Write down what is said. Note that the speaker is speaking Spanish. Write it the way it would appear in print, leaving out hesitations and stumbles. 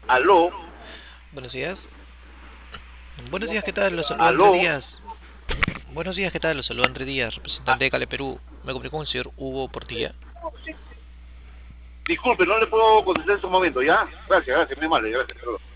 Aló, Buenos días. Buenos días, ¿qué tal? Los saluda Andrés aló. Díaz. Buenos días, ¿qué tal? Los saluda Andrés Díaz, Ah, representante de Cale Perú. Me comunico con el señor Hugo Portilla. disculpe, no le puedo contestar en este momento, ¿ya? Gracias, muy amable, gracias.